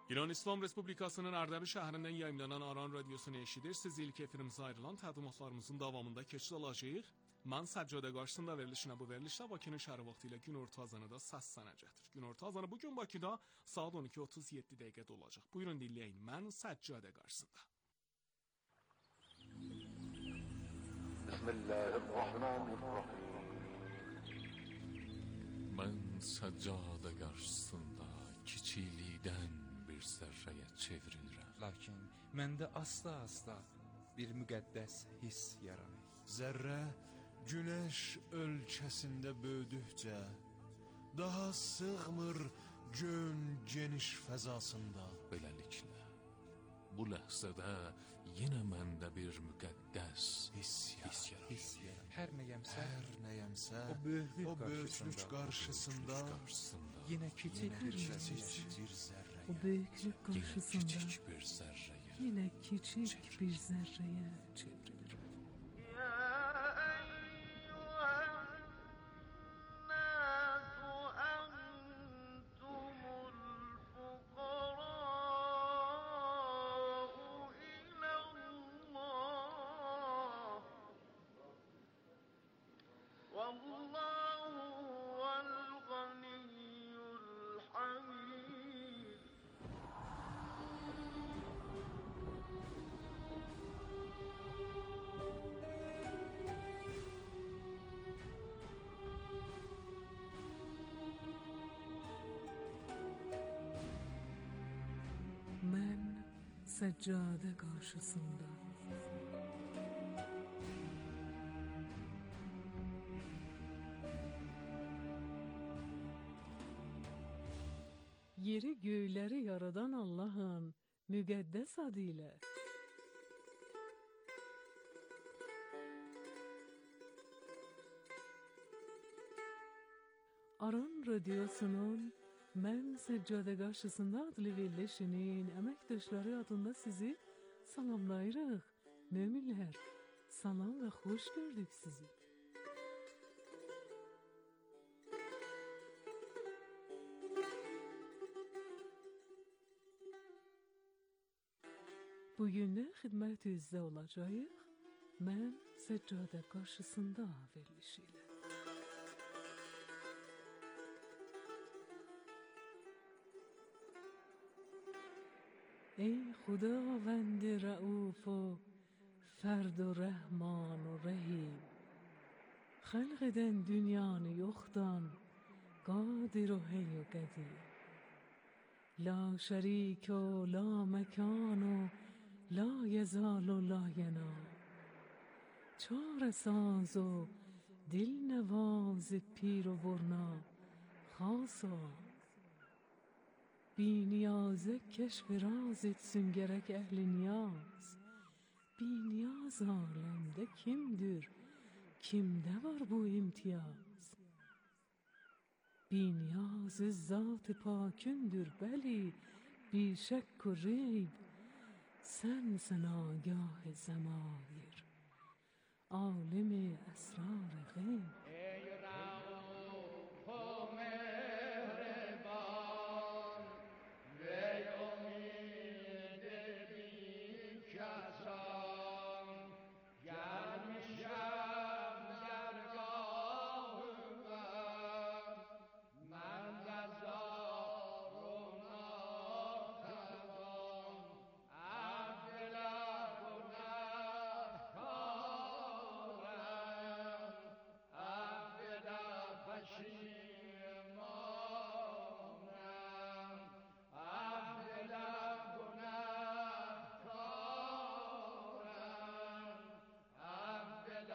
İran İslam Respublikasının Ərdəbil şəhərindən yayımlanan Aran Radiosunu eşidirsiniz. İlk efirimize ayrılan təqdimatlarımızın davamında keçid alacağıq. Mən Səccadə qarşısında verilişinə bu verilişdə Bakının şəhəri vaxtı ilə günorta azanıda səslənəcəkdir. Günorta azanı bugün Bakıda saat 12:37 dəqiqədə olacaq. Buyurun dinləyin. Mən Səccadə qarşısında. Bismillahirrahmanirrahim. Mən Səccadə qarşısında kiçiklikdən bir zərrəyə çevrilirəm. Lakin məndə asta-asta bir müqəddəs hiss yaranır. Zərrə günəş ölkəsində böyüdükcə daha sığmır gön geniş fəzasında. Beləliklə, bu ləhzədə yenə məndə bir müqəddəs hiss yaranır. Hər nəyəmsə, o böyüklük qarşısında yenə kiçik bir zərrəyə, o böyüklük qarşısında kiçik bir zərrəyə, yenə kiçik bir zərrəyə çevrilir. Mən Səccadə qarşısında yeri göyləri yaradan Allah'ın müqəddəs adı ilə Aran Radiosu'nun Mən Səccadə qarşısında adlı verilişinin əməkdaşları adında sizi salamlayırıq. Möminlər, salam və xoş gördük sizi. Bugün də xidmətinizdə olacağıq. Mən Səccadə qarşısında verilişi ilə. ای خداوند رؤوف و فرد و رحمان و رحیم خلقدن dünyanı yoktan قادر و حی و قدیر لا شریک و لا مکان و لا یزال و لا ینام چاره ساز و دل نواز پیر و برنا خاص و بی نیازه کشف راز etsin ehli niyaz. Bi niyaz alemde kimdir? Kimde var bu imtiyaz? Bi niyaz zat-ı pakündür beli bi şek و ریب sensin agah zemair عالم اسرار غیب ای رؤوف و مهربان وی امید بی کسان گرم شب درگاه من دزدار و ناتوان عبد گنهکارم عبد پشیمانم عبد گنهکارم عبد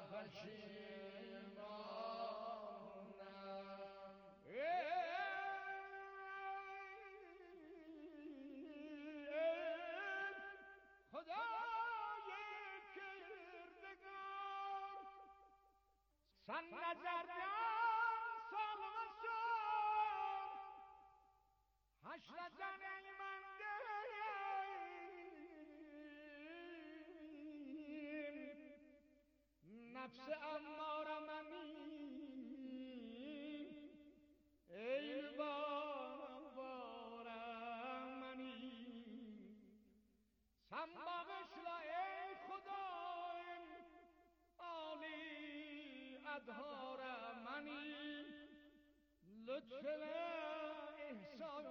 پشیمانم خدای کردگار سن نظردن سالمشار حشر زن ایمندیم نفس امارمنی ای بارم مدهار منی لطف احسان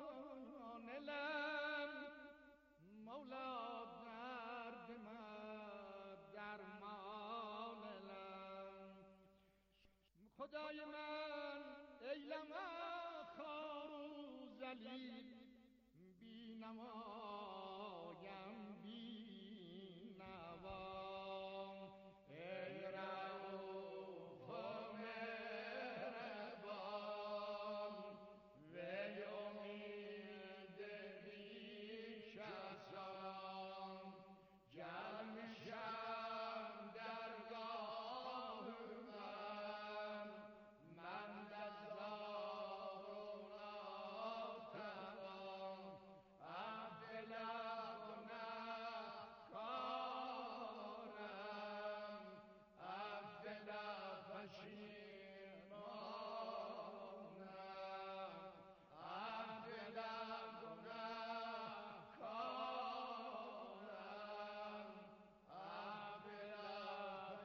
لم مولا درد من درمان لم خدای من ایلم خار و ذلیل بی نمایم بی نوام ای رؤوف و مهربان وی امید بیش از آن جمشم درگاه من دزدار و ناتوان عبدالله و نکارم عبدالله پشیمانم عبدالله و نکارم عبدالله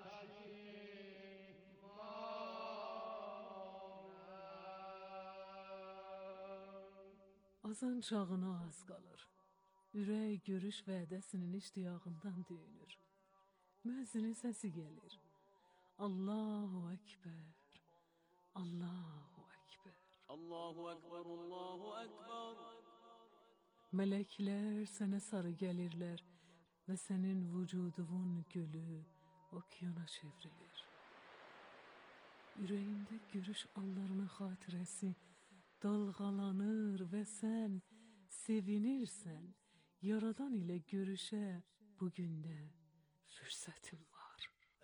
پشیمانم. Azan çağına az qalır. Ürək görüş vədəsinin iştiyağından düyünür. Müəzzinin səsi gəlir. Allahu Ekber, Allahu Ekber. Allahu Ekber, Allahu Ekber. Mələklər sənə sarı gəlirlər və sənin vücudunun gülü okeana çevrilir. Ürəyində görüş anlarının xatirəsi dalğalanır və sən sevinirsən. Yaradan ilə görüşə bugündə fürsətim var.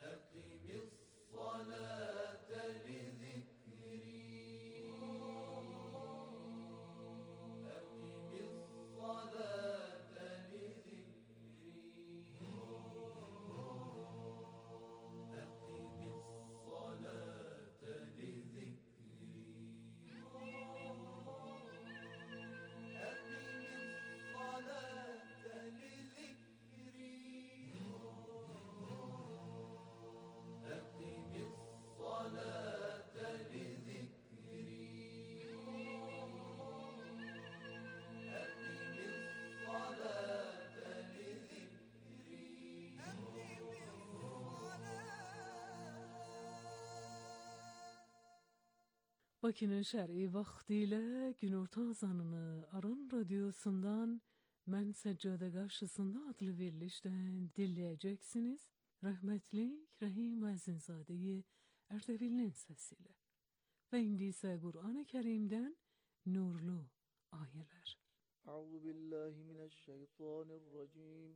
Bakının şəri vaxtilə günorta azanını Aran radiosundan Mən Səccada qarşısında adlı verilişdən dinləyəcəksiniz. Rəhmətlik Rəhim Əzinzadəyi Ərdəbilin səsilə. Və indi isə Qur'an-ı Kərimdən nurlu ayələr. Əuzu billahi minəşşeytanirracim.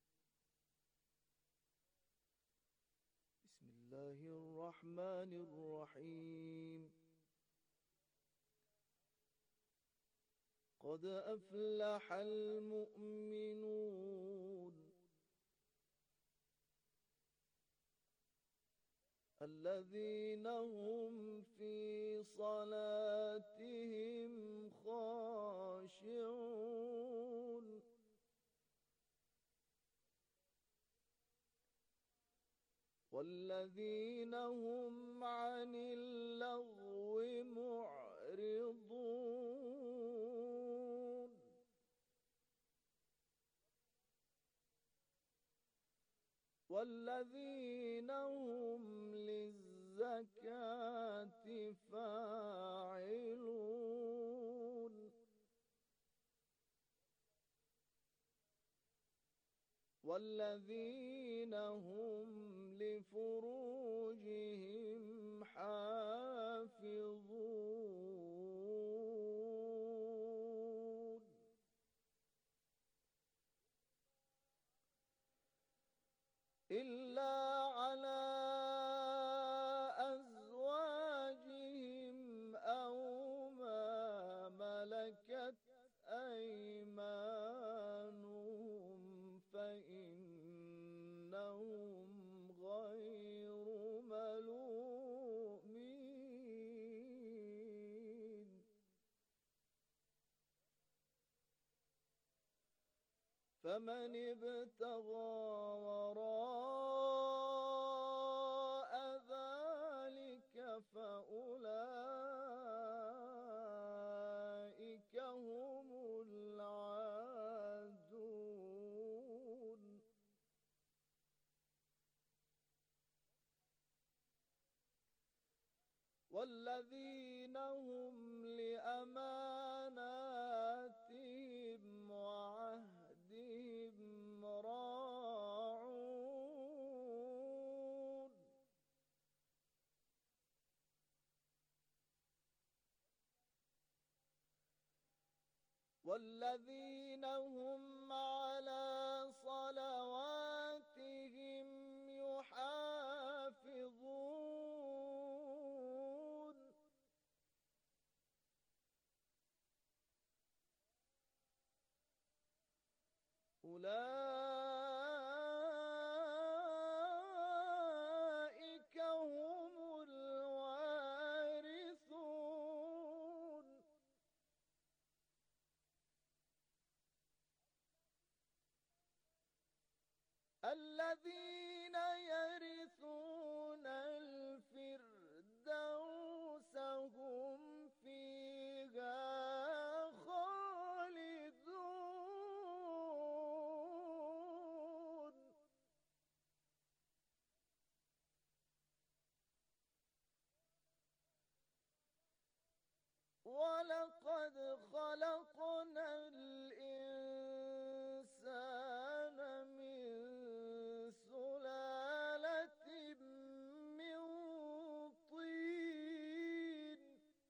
Bismillahirrahmanirrahim. قد أفلح المؤمنون الذين هم في صلاتهم خاشعون والذين هم عن اللغو معرضون والذين هم للزكاة فاعلون والذين هم لفروجهم حافظون إلا على أزواجهم أو ما ملكت أيمانهم فإنهم غير ملومين فمن ابتغى وراء ذلك فأولئك هم العادون والذين هم لأماناتهم وعهدهم راعون والذين هم على صلواتهم يحافظون أولئك هم الوارثون الذين يرثون الفردوس هم فيها خالدون ولقد خلقنا الإنسان من سلالة من طين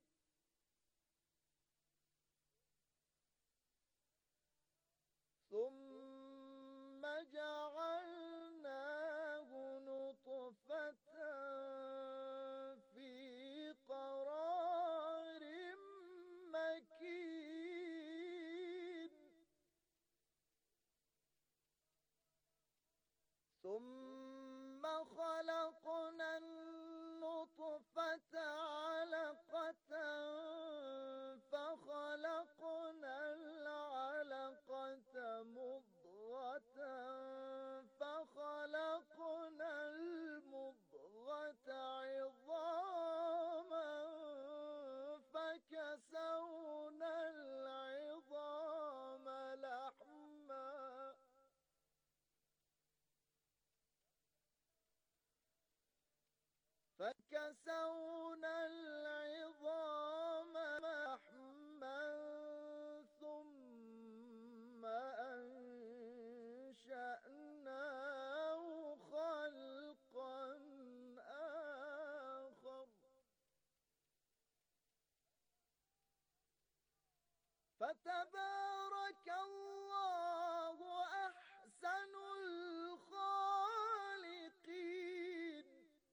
ثم جعلناه نطفة في قرار مكين ثم خلقنا النطفة علقة فخلقنا العلقة مضغة فخلقنا المضغة عظاما فكسونا العظام لحما ثم أنشأناه خلقا آخر فتبارك الله أحسن الخالقين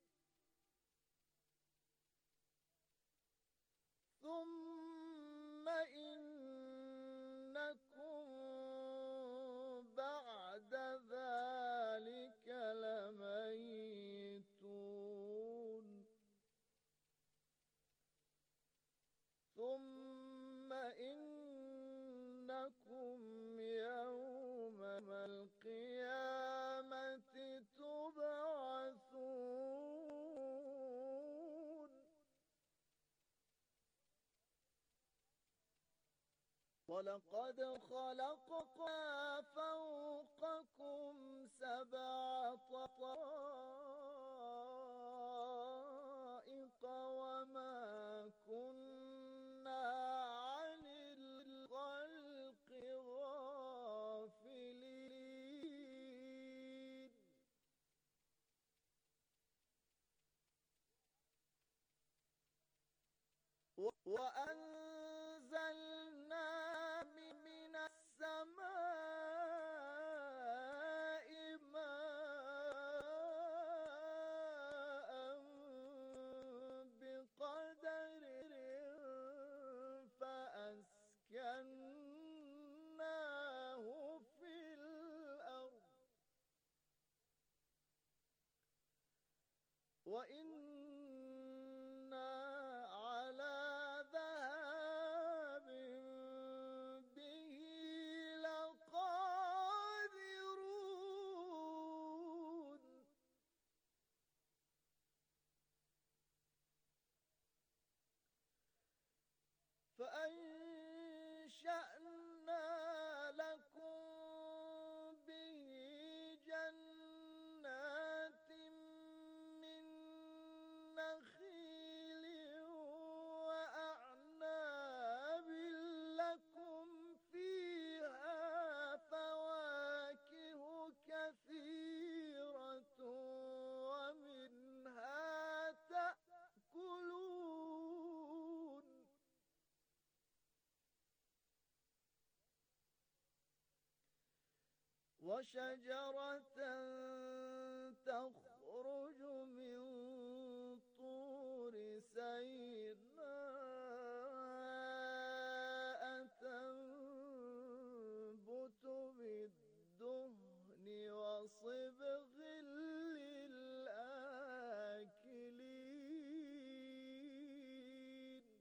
ثم إنكم بعد ذلك لميتون ثم إنكم يوم القيامة تبعثون ولقد خلقنا فوقكم سبع طرائق وما كنا عن الخلق غافلين وأنزلنا من السماء ماء بقدر فأسكناه في الأرض وإنا على ذهاب أنشأنا لكم به جنات من نخيل وأعناب لكم فيها فواكه كثيرة ومنها تأكلون وشجرة تخرج من طور سيناء تنبت بالدهن وصبغ للآكلين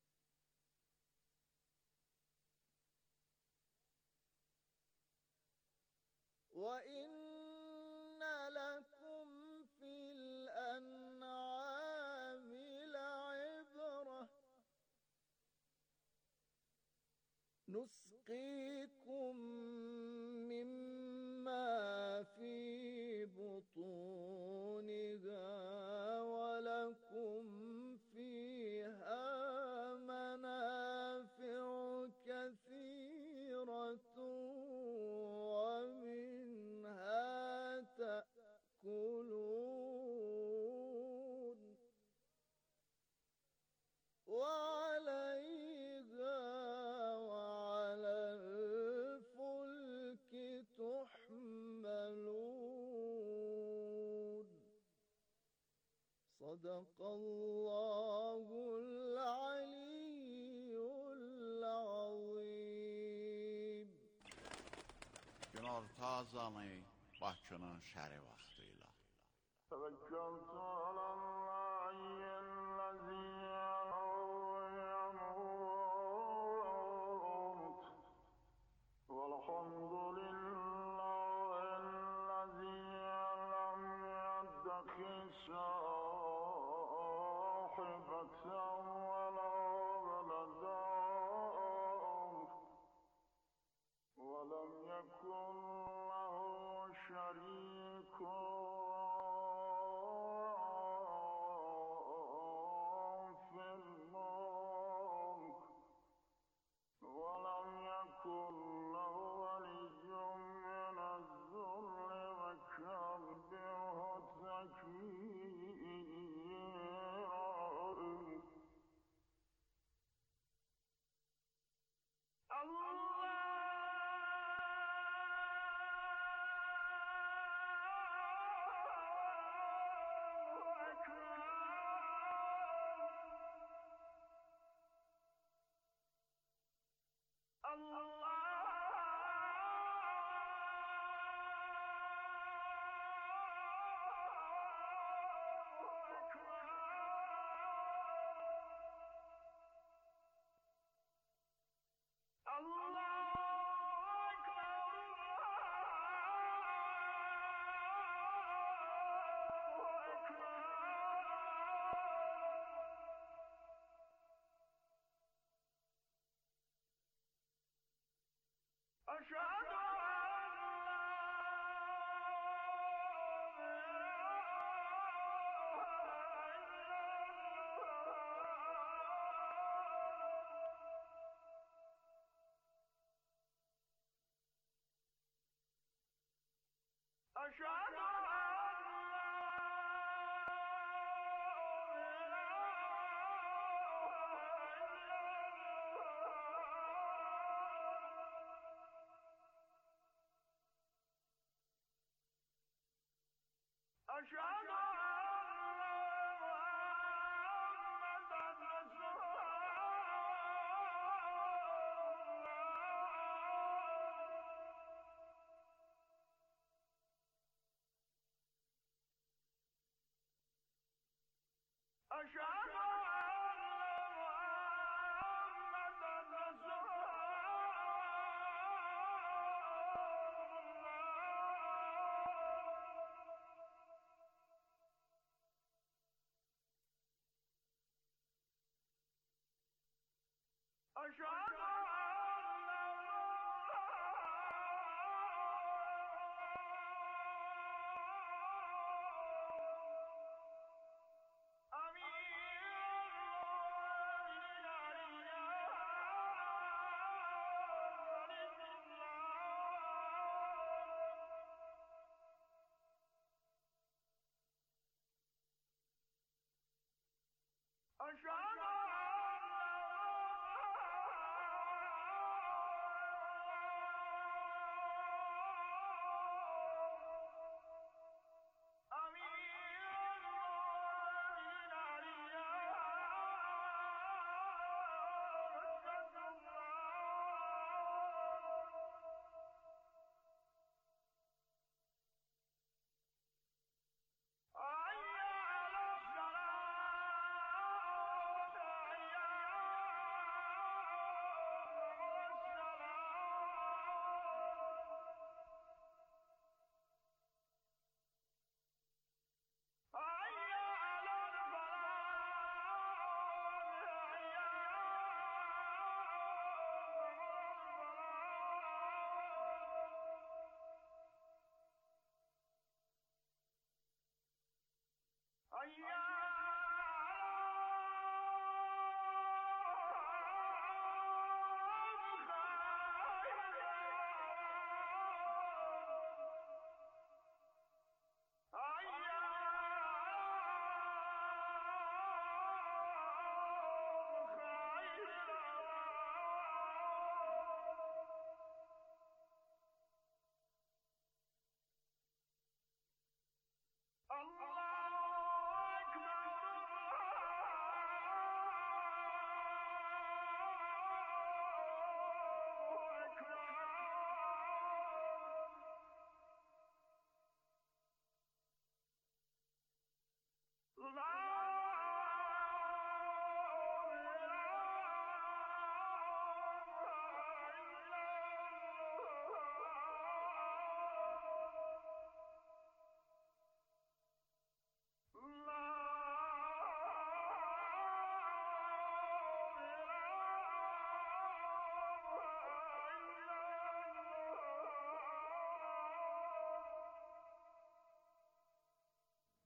وإن لكم في الأنعام لعبرة نسقيكم مما في بطونها ولكم فيها منافع كثيرة ومنها تأكلون وعليها وعلى الفلك تحملون صدق الله العلي العظيم. Günorta azanı Bakının şəri vaxtıyla. توكلت على الله الذي يموت والحمد لله الذي لم يتخذ صاحبة ولا ولدا ولم يكن له شريك في الملك ولم يكن له ولي من الذل وكبره تكبيرا. أشهد أن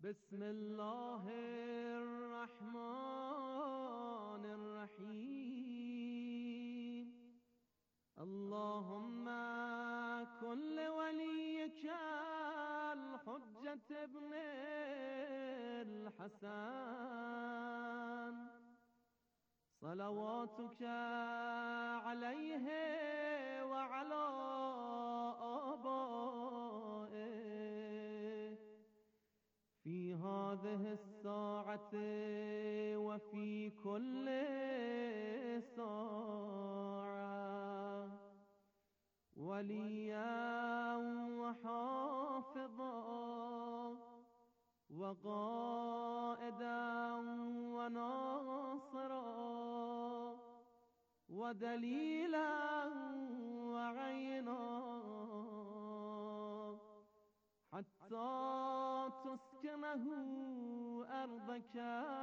بسم الله الرحمن الرحيم اللهم كن لوليك الحجة ابن الحسن صلواتك عليه وعلى آبائه في هذه الساعة وفي كل ساعة وليا وحافظا وقائدا وناصرا ودليلا وعينا حتى تسكنه أرضك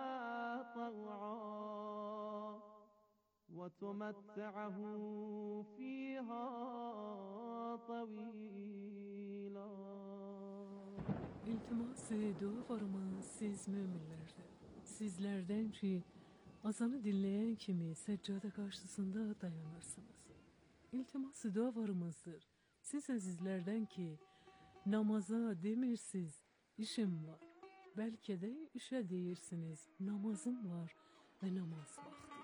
طوعا وتمتعه فيها طويلا. İltimas dua varımız siz müminlerden. Sizlerden ki azanı dinleyen kimi seccade karşısında dayanırsınız. İltimas dua varımızdır. Siz azizlerden ki namaza demirsiz işim var. Belki de işe deyirsiniz namazım var ve namaz vaktidir.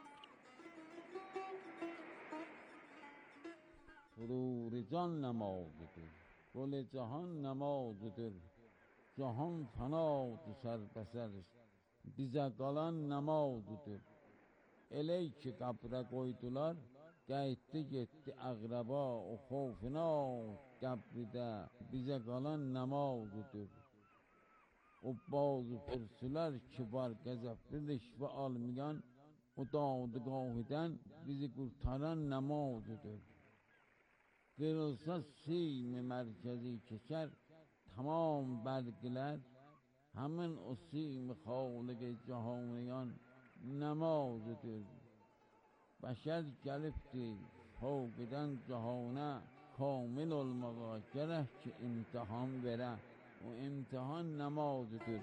سرور جان نمازdır گل جهان نمازdır جهان فناdır سر بسر bize qalan namazdır elə ki qəbrə qoydular qayıtdı getdi əqrəba o xofuna qəbridə bizə qalan namazdır o bazı pürsülər ki var qəzəbli rişvə almayan o dadgahıdan bizi kurtaran namazdır kırılsa sim merkezi keçer tamam belgeler hemen o sim Halik-i Cihaniyan namazıdır. Beşer gelipti fevkiden cihana kamil olmağa gerek ki imtihan vere o imtihan namazıdır.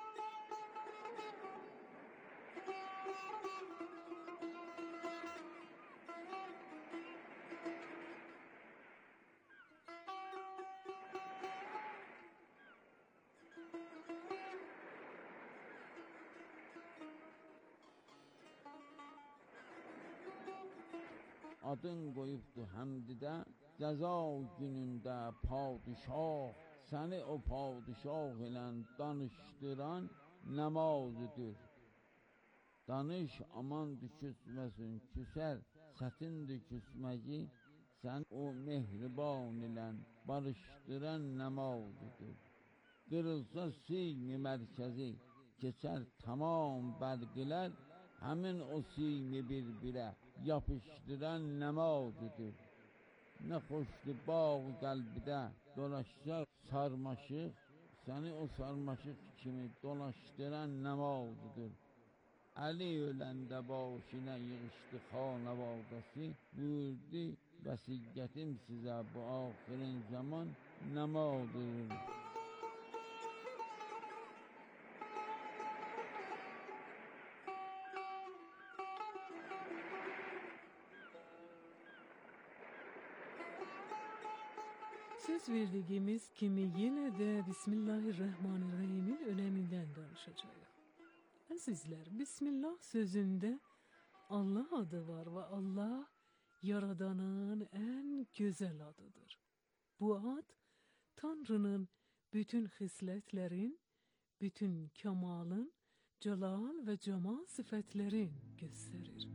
Adın koyuptu həmdidə cəza günündə padişah səni o padişah ilə danıştıran namazıdır. Danış aman düşüsməsin küser sətindir küsməci sən o mehriban ilə barıştıran namazıdır. Kırılsa simi merkezi keçer tamam belgeler hemen o simi birbirə yapıştıran namazıdır. Ne hoştu bağ kalbide dolaşacak sarmaşık, seni o sarmaşık kimi dolaştıran namazıdır. Ali ölende başına yığıştı xanavadası, buyurdu vəsiyyətim size bu ahirin zaman namazıdır. Söz verdiğimiz kimi yine de Bismillahirrahmanirrahim'in öneminden danışacağız. Azizler, Bismillah sözünde Allah adı var ve Allah Yaradanın en güzel adıdır. Bu ad Tanrı'nın bütün hisletlerin, bütün kemalın, celal ve cemal sıfatlerin gösterir.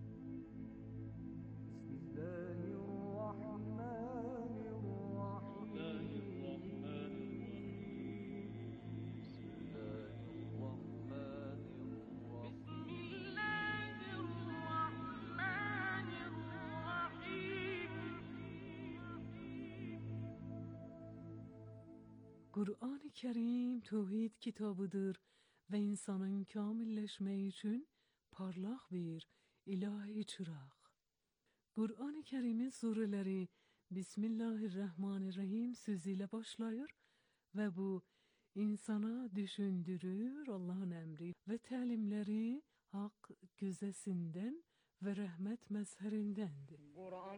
Kur'an-ı Kerim tevhid kitabıdır ve insanın kamilleşme için parlak bir ilahi çırak. Kur'an-ı Kerim'in sureleri Bismillahirrahmanirrahim sözüyle başlayır ve bu insana düşündürür Allah'ın əmri və təlimləri haqq gözəsindən və rəhmət məzhərindəndir. Quran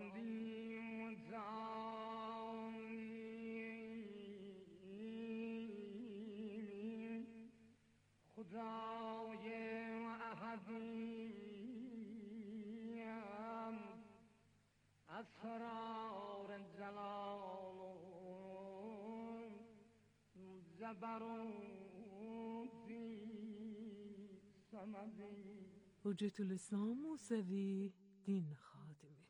خدای احدیم اسرار جلال زبروتی سمدی حجت‌الاسلام موسوی din xadimi.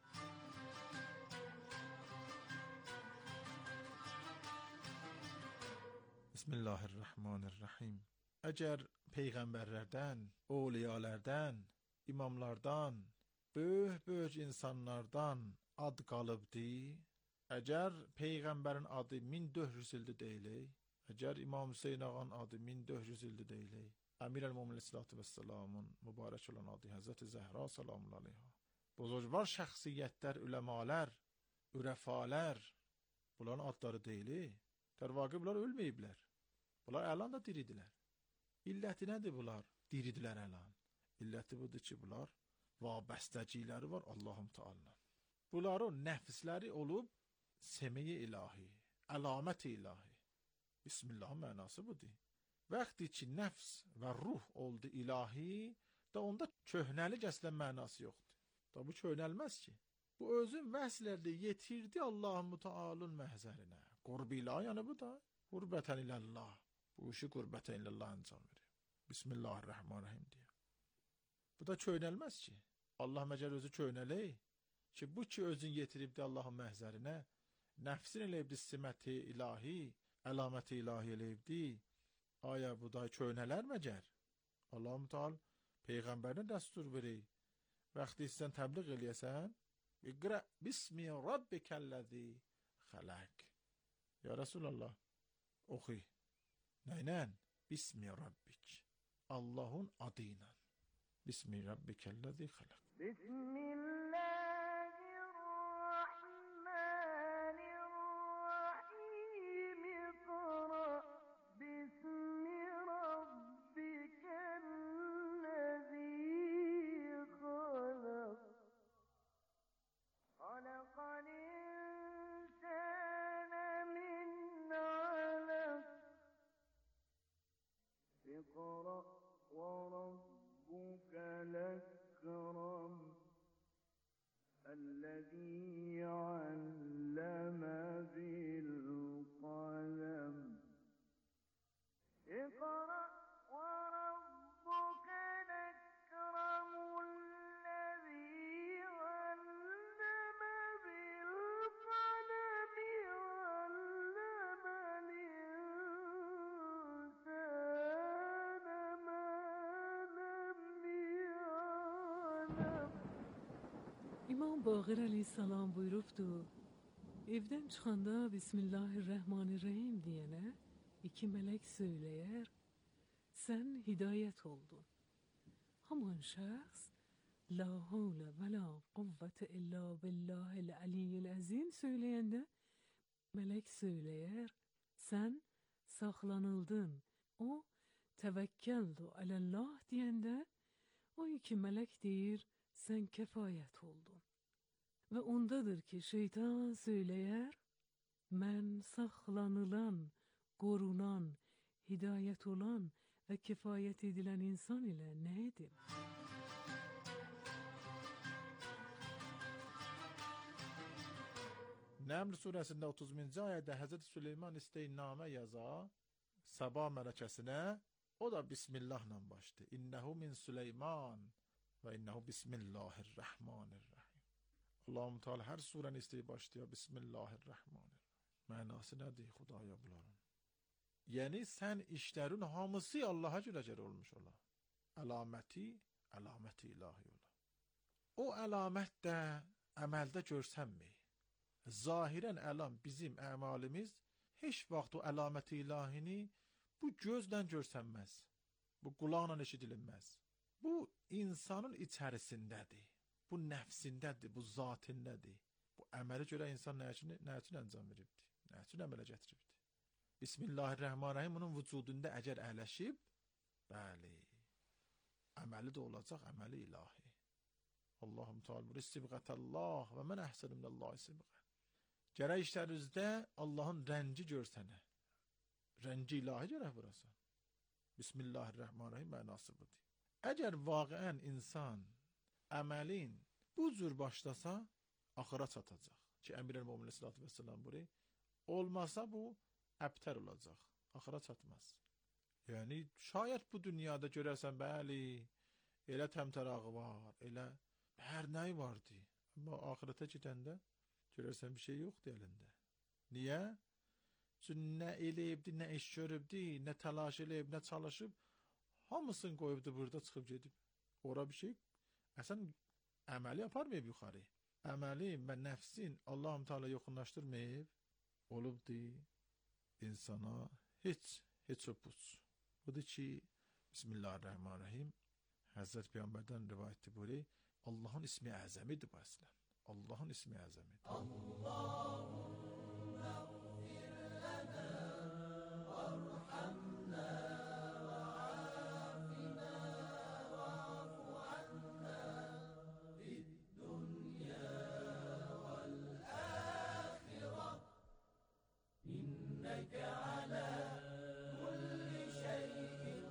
Bismillahirrahmanirrahim. Əgər peyğəmbərlərdən, awliyalərdən, imamlardan, böyük insanlardan ad qalıbdı, əgər peyğəmbərin adı 1400 ildir deyilək, əgər İmam Hüseyn ağanın adı 1400 ildir deyilək, Əmir-əl-Möminin Əssalatu vəssalamın mübarək olan adı Həzrəti Zəhra salamun aleyha, buzurgvar şəxsiyyətlər, üləmalər, ürəfalər, bunların adları deyilək, tərvaqı bunlar ölməyiblər, bunlar əlan da diridilər. İlləti nədir bunlar? Diridilər əlan. İlləti budur ki, bunlar vabəstəciləri var Allahum Teala. Bunların nəfsləri olub semi-i ilahi, əlamət-i ilahi. Bismillahın mənası budur. Vaxtı ki, nəfs və ruh oldu ilahi, da onda köhnəlik əslən mənası yoxdur. Da bu köhnəlməz ki. Bu özün vəslərdə yetirdi Allahum Teala'nın məhzərinə. Qurb ilahi yəni bu da. Qurbətən iləllah. Bu işi qurbətən iləllah əncam verir. Bismillahirrahmanirrahim diye. Bu da köynəlməz ki. Allah məcəl özü köynələk ki, bu ki özün yetiribdi Allahın məhzərinə, nəfsin eləyibdi siməti ilahi, əlaməti ilahi eləyibdi. Aya bu da köynələr məcər? Allah-u Teala Peyğəmbərinə dəstur verir. Vaxtı istən təbliğ eləyəsən, İqra bismi rabbikəlləzi xələk. Ya Resulallah, oxuy. Nəynən? Bismi rabbik. Allah'ın adıyla. Bismi rabbikellezi xələk. Bismillahirrahmanirrahim. İqra bismi rabbikellezi xələk. Xalaqal insane min alaq. İqra وربك الأكرم الذي علم بالقلم اقرأ وربك الأكرم الذي علم بالقلم علم İmam Baqir əleyhissalam buyurubdu, evdən çıxanda Bismillahirrahmanirrahim deyənə iki mələk söyləyər, sən hidayət oldun. Haman şəxs, la havlə və la quvvətə illa billahil aliyyil əzim söyləyəndə, mələk söyləyər, sən saxlanıldın. O, təvəkkəldu aləllah deyəndə, o iki mələk deyir, sən kəfayət oldun. Və ondadır ki, şeytan söyləyər, mən saxlanılan, qorunan, hidayət olan və kifayət edilən insan ilə nə edim? Nəml surəsində 30-cu ayədə Həzrət Süleyman isteyinnamə yaza, Səba mələkəsinə, o da Bismillahla başdı. İnnəhu min Süleyman və innəhu Bismillahirrahmanirrahim. Allah-u Teala hər surəni istəyib başlayır Bismillahirrahmanirrahim. Mənası nədir Xudaya bunların? Yəni sən işlərin hamısı Allaha görə olmuş ola. Əlaməti ilahi ola. O əlamət də əməldə görsənmi? Zahirən əlam bizim əmalimiz heç vaxt o əlaməti ilahini bu gözlə görsənməz. Bu qulaqla eşidilməz. Bu insanın içərisindədir. Bu nəfsindədir, bu zatindədir. Bu əmələ görə insan nə üçün əncam veribdi? Nə üçün əmələ gətiribdi? Bismillahirrahmanirrahim onun vücudunda əgər əyləşib, bəli, əməli də olacaq, əməli ilahi. Allahum Teala bu sibğətəllah və mən əhsənu minəllahi sibğə. Gərək işlərinizdə Allahın rəngi görsənə. Rəngi ilahi gərək vurasan. Bismillahirrahmanirrahim mənası budur. Əgər vaqiən insan əməlin bu cür başlasa, axıra çatacaq. Ki Əmir-el-Möminin sallallahu əleyhi və səlləm buyuruyor, olmasa bu əbtər olacaq, axıra çatmaz. Yəni şayət bu dünyada görəsən, bəli, elə təmtərağı var, elə hər nəyi vardı. Amma axirətə gedəndə görərsən bir şey yoxdur əlində. Niyə? Çünki nə eləyibdi, nə iş görübdi, nə təlaş eləyib, nə çalışıb, hamısını qoyubdu burada çıxıb gedib. Ora bir şey, əsən əməli aparmayıb yuxarı. Əməli və nəfsin Allah-u Teala yoxunlaşdırmayıb, olubdu insana heç o puç. Budur ki, Bismillahirrahmanirrahim, Həzrət Peyğəmbərdən rivayətdir buyuruyor, Allahın ismi əzəmidir bu əslən. Allahın ismi əzəmidir. Allahümme ğfir lənə vərhamnə və afina və afu annə fid-dünya vəl-əxirə innəkə alə kulli şeyin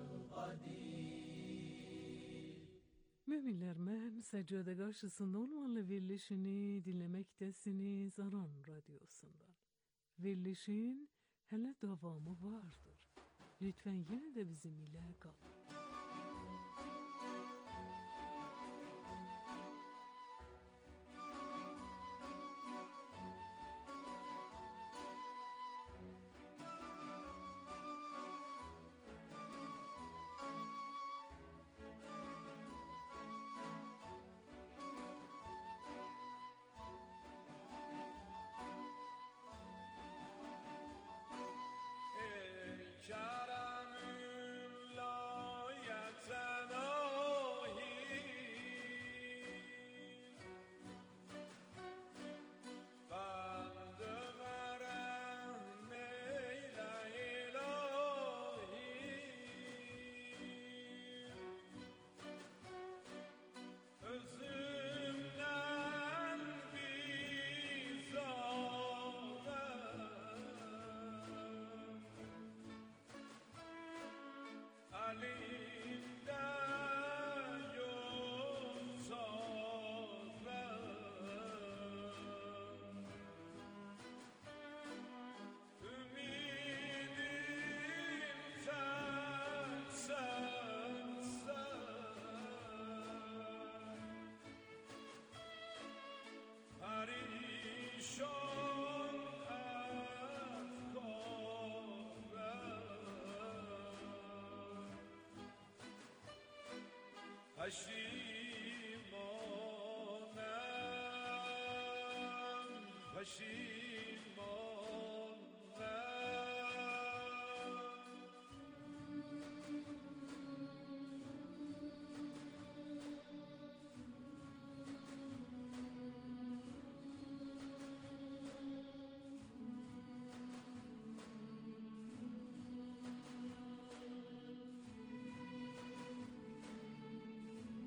qadir. Müminler, mən səccədə qarşısında olmanla verilişini dinləməkdəsiniz Aran radyosundan. Verilişin hələ davamı vardır. Lütfen yenə də bizim ilə qalın.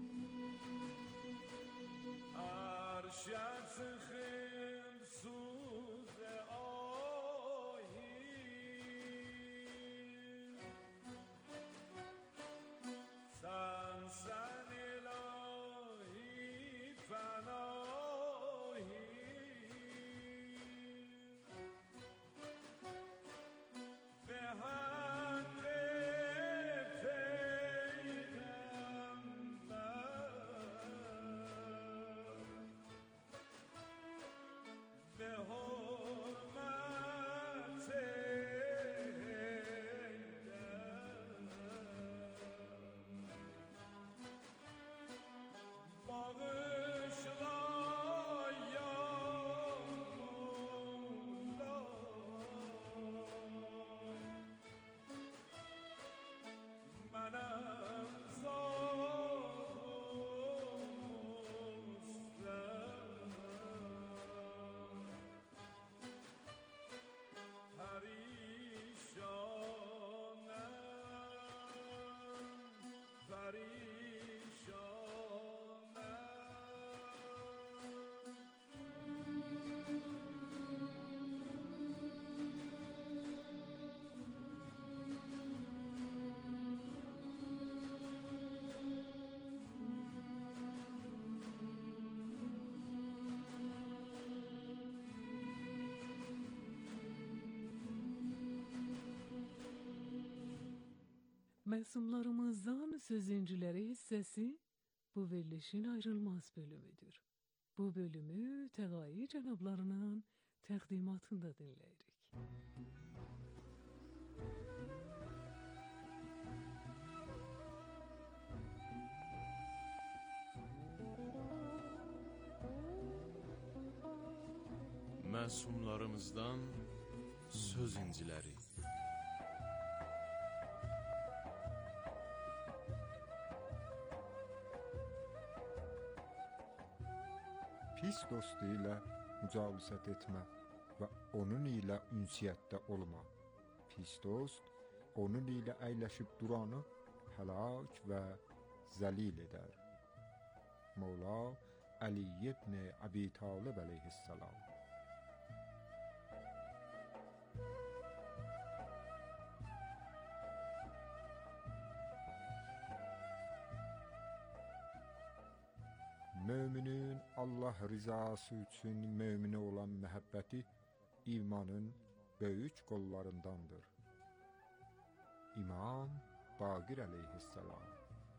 Şansın Məsumlarımızdan sözüncüləri hissəsi bu verilişin ayrılmaz bölümüdür. Bu bölümü Təğayi cənablarının təqdimatında dinləyirik. Məsumlarımızdan söz inciləri. Pis dostu ilə mücalisət etmə və onun ilə ünsiyyətdə olma. Pis dost onun ilə əyləşib duranı həlak və zəlil edər. Mevla Ali ibn Abi Talib əleyhissalam. Müminin Allah rızası üçün müminə olan məhəbbəti imanın böyük qollarındandır. İmam Baqir əleyhissalam.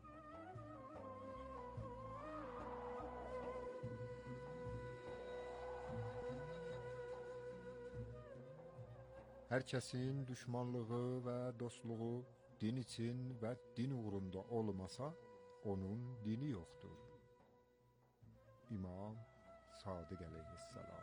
Hər kəsin düşmanlığı və dostluğu din üçün və din uğrunda olmasa, onun dini yoxdur. İmam Sadiq əleyhissalam.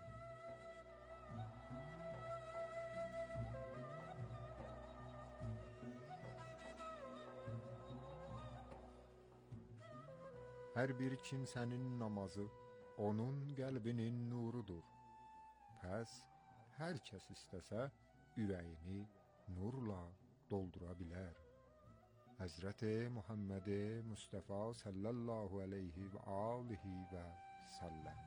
Hər bir kimsənin namazı onun qəlbinin nurudur. Pəs hər kəs istəsə ürəyini nurla doldura bilər. Həzrəti Muhammed Mustafa sallallahu aleyhi və alihi və səlləm.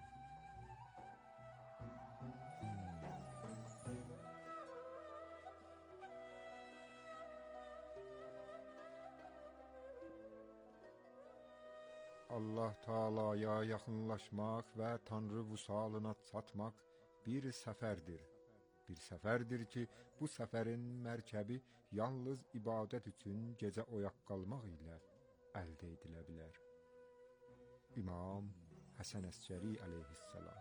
Allah Taala'ya yaxınlaşmaq və Tanrı vüsalına çatmaq bir səfərdir. Bir səfərdir ki, bu səfərin mərkəbi yalnız ibadət üçün gecə oyaq qalmaq ilə əldə edilə bilər. İmam Həsən Əskəri əleyhissalam.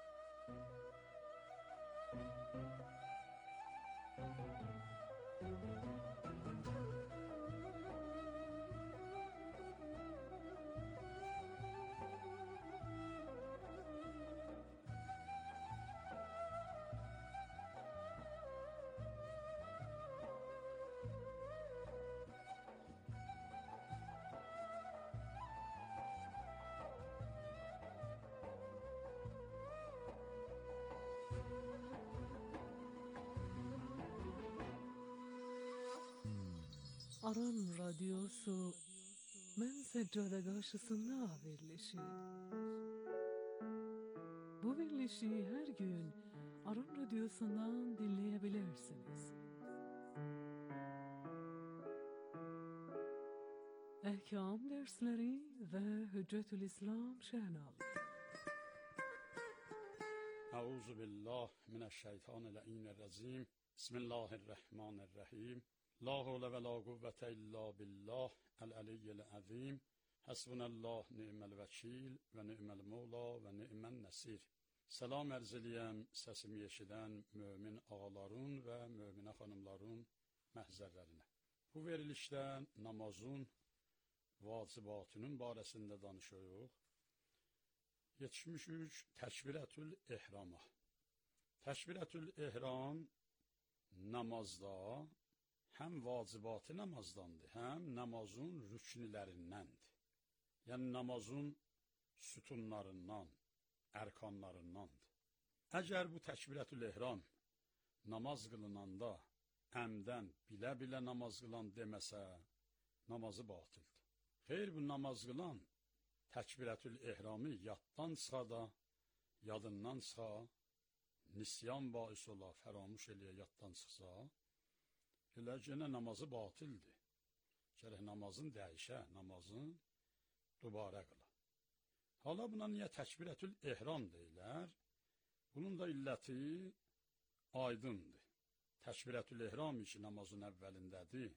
Aran Radyosu Mən Səccada qarşısında verilişi. Bu verilişi hər gün Aran Radyosu'ndan dinləyebilirsiniz. Əhkam dərsləri və Hüccətül-İslam şəhnalı. Əuzu billah minəşşeytanirracim. Bismillahirrahmanirrahim. La havle ve la kuvvete illa billah el-aliyyil azim. Hasbunallah ni'mel vekil ve ni'mel mevla ve ni'men nesir. Salam ərz eləyəm səsimi eşidən mömin ağaların və möminə xanımların məhzərlərinə. Bu verilişdə namazın vacibatının barəsində danışırıq. Yetişmişik Təkbirətül İhrama. Təkbirətül İhram namazda həm vacibatı namazdandır, həm namazın rüknlərindəndir. Yəni namazın sütunlarından, ərkanlarındandır. Əgər bu Təkbirətül-İhram namaz qılınanda əmdən bilə-bilə namaz qılan deməsə, namazı batildir. Xeyr, bu namaz qılan Təkbirətül-İhramı yaddan çıxa da, yadından çıxa, nisyan bais ola, fəramuş eləyə yaddan çıxsa, elə yenə namazı batildir. Gərək namazın dəyişə, namazın dubara qıla. Hala buna niyə Təkbirətül-İhram deyilər? Bunun da illəti aydındır. Təkbirətül-İhram ki, namazın əvvəlindədir,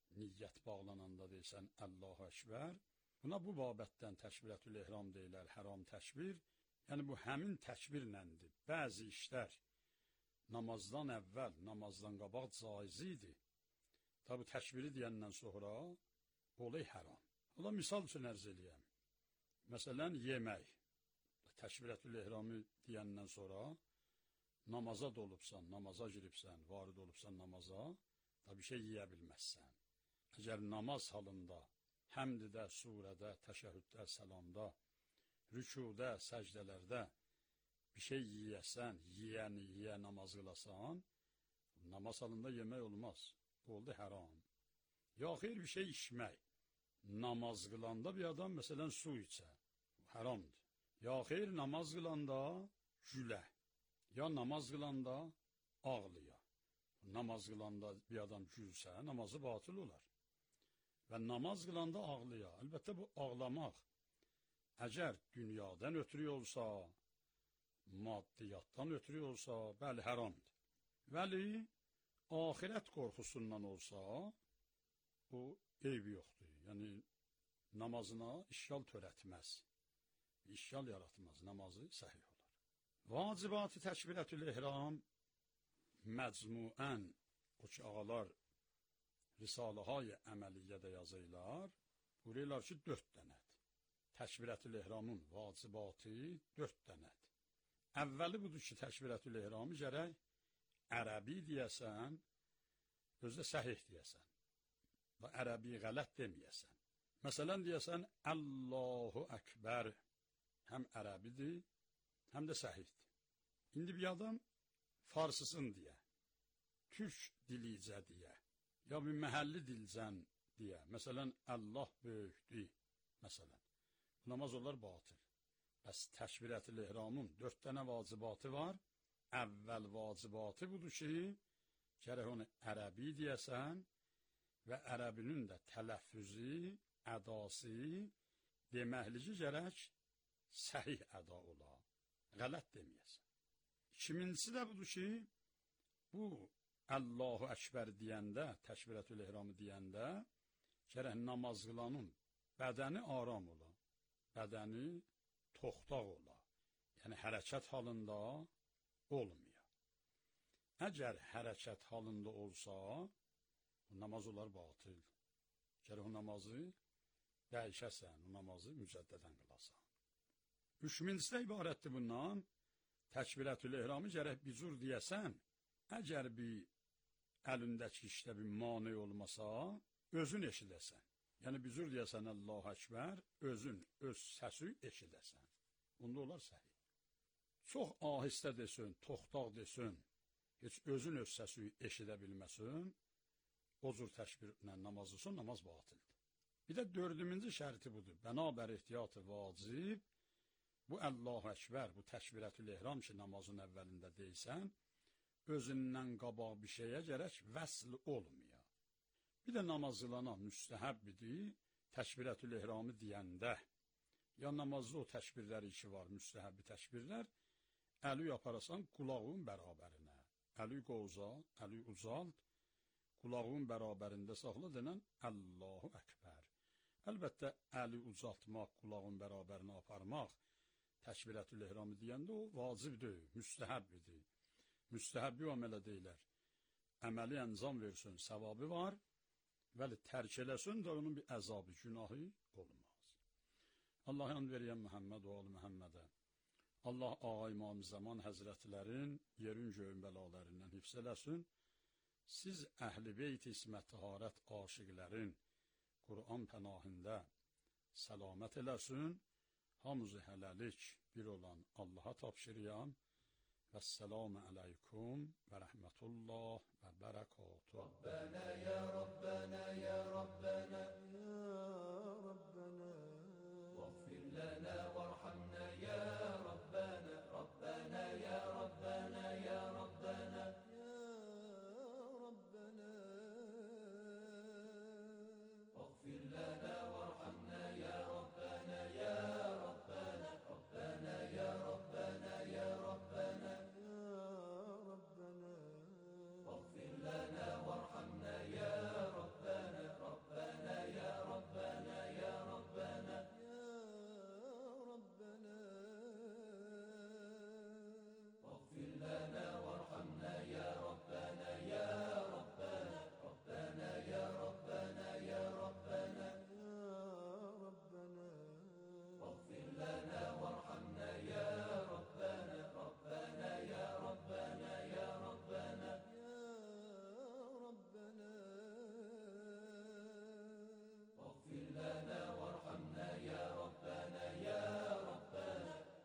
niyyət bağlananda deyirsən Allahu Ekber. Buna bu babətdən təkbirətül ehram deyirlər, haram təkbir. Yəni bu həmin təkbirləndir. Bəzi işlər namazdan əvvəl, namazdan qabaq caiz idi. Tabi təkbiri deyəndən sonra olay haram. Ola misal üçün ərz eləyəm. Məsələn, yemək. Təkbirətül ehramı deyəndən sonra namaza dolubsan, namaza giribsən, varid olubsan namaza, da bir şey yeyə bilməzsən. Əgər namaz halında, həmdidə, surədə, təşəhhüddə, səlamda, rükudə, səcdələrdə bir şey yiyəsən, yeyə namaz qılasan, namaz halında yemək olmaz. Bu oldu haram. Ya xeyr bir şey içmək. Namaz qılanda bir adam məsələn su içə. Haramdır. Ya xeyr namaz qılanda gülə. Ya namaz qılanda ağlıya. Namaz qılanda bir adam gülsə, namazı batıl olar. Və namaz qılanda ağlıya. Əlbəttə bu ağlamaq, əgər dünyadan ötürü olsa, maddiyatdan ötürü olsa, bəli, haramdır. Vəli, ahirət qorxusundan olsa, o eybi yoxdur. Yəni, namazına işgal törətməz, işgal yaratmaz, namazı səhih olar. Vacibatı təkbirətül ehram məcmuən, o ki, ağalar Risalə-hay əməliyyədə yazırlar, buyururlar ki, 4 dənədir. Təkbirətül ehramın vacibatı 4 dənədir. Əvvəli budur ki, təkbirətül ehramı gərək ərəbi deyəsən, özdə səhih deyəsən. Və ərəbi qələt deməyəsən. Məsələn, deyəsən, Allahu Ekber, həm ərəbidir, həm də səhihdir. İndi bir adam farsısın deyə, türk dilicə deyə, ya bir məhəlli dilcən deyə, məsələn, Allah böyükdür, məsələn. Bu namaz olar batıl. Bəs təkbirətül ehramın 4 dənə vacibatı var. Əvvəl vacibatı budur ki, gərək onu ərəbi deyəsən və ərəbinin də tələffüzü, ədası, deməklici gərək səhih əda ola, qələt deməyəsən. İkincisi də budur ki, bu Allahu Ekber deyəndə, təkbirətül ehramı deyəndə, gərək namaz qılanın bədəni aram ola, bədəni toxtaq ola, yəni hərəkət halında olmuyor. Əgər hərəkət halında olsa, bu namaz olar batıl. Gərək o namazı dəyişəsən, o namazı mücəddədən qılasan. Üçüncüsü də ibarətdir bundan, təkbirətül ehramı gərək bir cür deyəsən, əgər bir əlindəki işdə bir mane olmasa, özün eşidəsən. Yəni bir cür deyəsən Allahu Ekber, özün, öz səsi eşidəsən. Bunda olar səhih. Çox ahistə desin, toxtaq desin, heç özün öz səsi eşidə bilməsin, o cür təkbirlə namaz olsun, namaz batıldır. Bir də 4-cü şərti budur. Bənabər ehtiyatı vacib, bu Allahu Ekber, bu təkbirətül ehram ki, namazın əvvəlində deysən, özündən qabaq bir şeyə gərək vəsl olmuyor. Bir də namaz qılana müstəhəbbidir, təkbirətül ehramı deyəndə, ya namazda o təkbirləri ki var, müstəhəbbi təkbirlər, əli yaparasan qulağın bərabərinə. Əli qoza, əli uzald, qulağın bərabərində saxla denən Allahu Ekber. Əlbəttə, əli uzaltmaq, qulağın bərabərinə aparmaq, təkbirətül ehramı deyəndə o vacibdir, müstəhəbbidir. Müstəhəbbi o əmələ deyilər. Əməli əncam versin, səvabı var, vəli tərk eləsin də onun bir əzabı, günahı olmaz. Allah yan veriyən Məhəmməd və Ali Məhəmmədə. Allah Ağa İmam Zaman Həzrətlərin yerin göyün bəlalarından hifz eləsin. Siz Əhl-i Beyt İsmət Təharət aşiqlərin Qur'an pənahində səlamət eləsin. Hamızı hələlik bir olan Allaha tapşırıyam. Vəssalamu aleykum və rəhmətullah və bərəkatuhu. Rabbənə, ya Rabbənə, ya Rabbənə, ya Rabbənə, vəğfir lənə vərhamnə, ya Rabbənə, Rabbənə, ya Rabbənə, ya Rabbənə, ya Rabbənə, vəğfir lənə vərhamnə, ya Rabbənə, ya Rabbənə, Rabbənə, ya Rabbənə, ya Rabbənə, واغفر لنا وارحمنا يا ربنا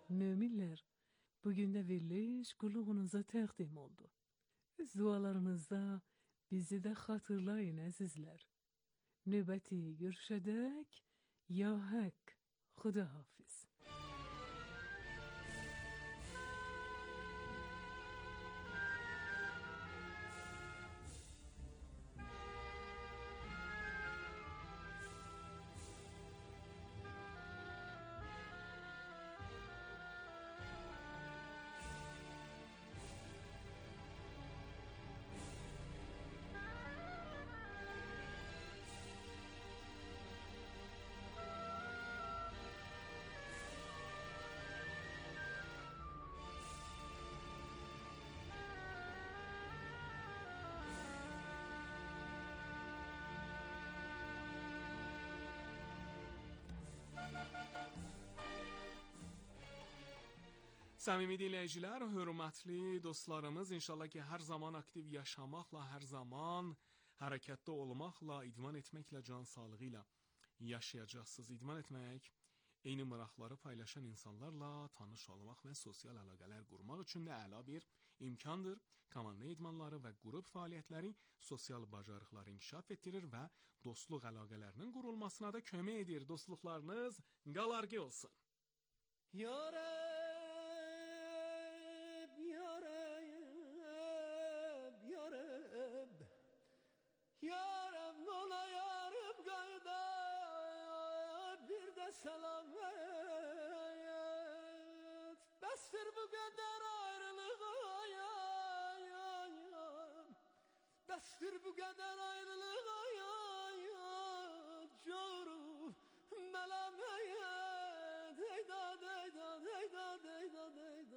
Möminlər, bugün də veriliş qulluğunuza təqdim oldu. Öz dualarınızda bizi də xatırlayın əzizlər. Növbəti görüşədək, ya haqq, xudahafiz. Səmimi dinləyicilər, hörmətli dostlarımız, inşallah ki, hər zaman aktiv yaşamaqla, hər zaman hərəkətdə olmaqla, idman etməklə, can sağlığı ilə yaşayacaqsınız. İdman etmək, eyni maraqları paylaşan insanlarla tanış olmaq və sosial əlaqələr qurmaq üçün də əla bir imkandır. Komanda idmanları və qrup fəaliyyətləri sosial bacarıqları inkişaf etdirir və dostluq əlaqələrinin qurulmasına da kömək edir. Dostluqlarınız qalarqı olsun. Yarım ola yarım qayda bir də salam et. Bəsdir bu qədər ayrılığa bəsdir bu qədər ayrılığa coru mələməyət deyda deyda deyda deyda deyda.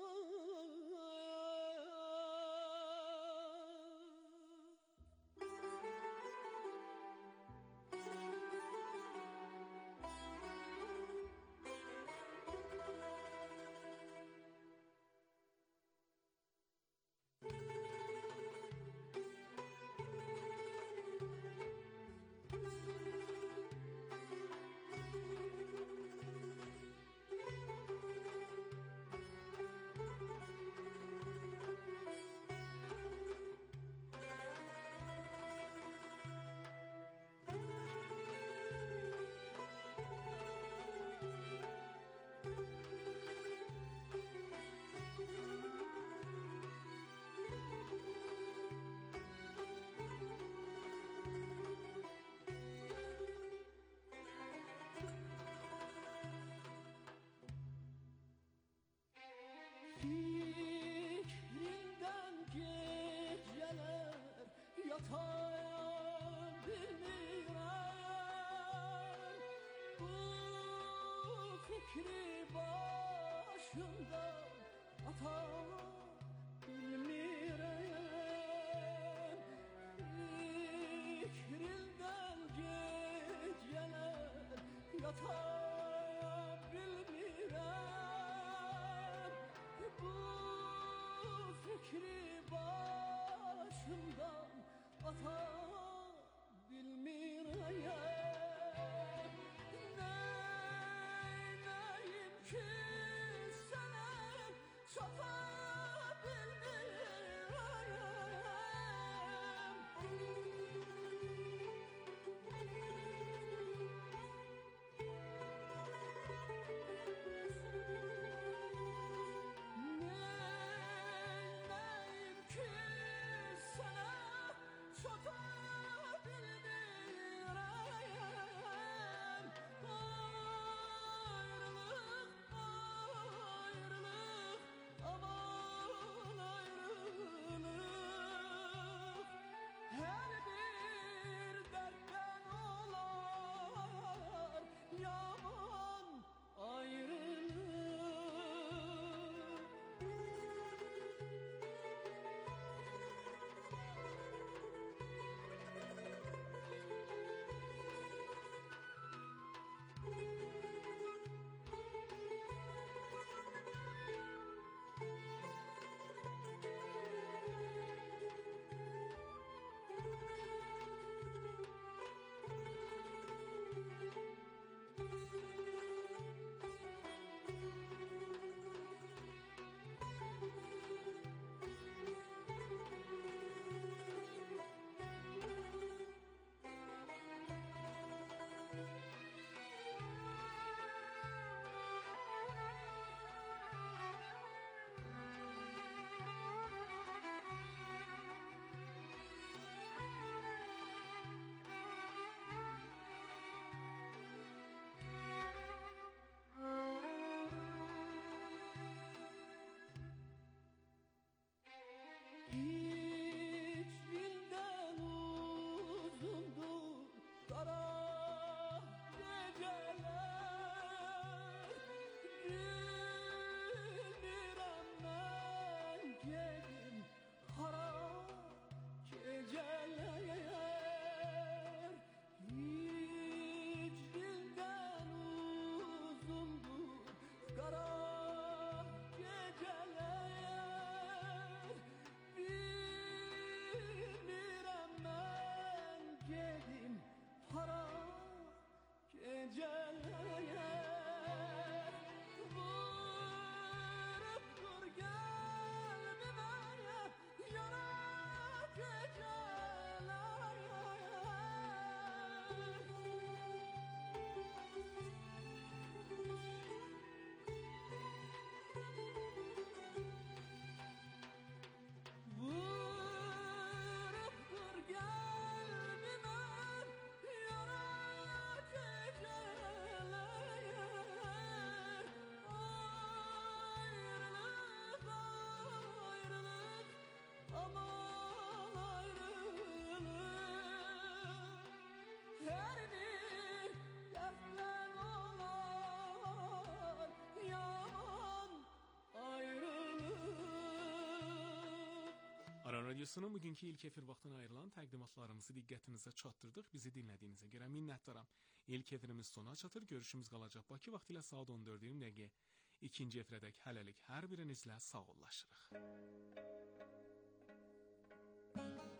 Fikrinden geceler yatan bilmirəm. Bu fikri başımdan atan bilmirəm. Fikrinden geceler yatan bilmirəm. Bu fikri başımdan ata bilmirəm. Neynəyim ki sənə çata bilmirəm. Radyosunun bugünkü ilk efir vaxtına ayrılan təqdimatlarımızı diqqətinizə çatdırdıq. Bizi dinlədiyinizə görə minnətdaram. İlk efirimiz sona çatır. Görüşümüz qalacaq Bakı vaxtı ilə saat 14:20 dəqiqə. İkinci efirədək hələlik hər birinizlə sağollaşırıq.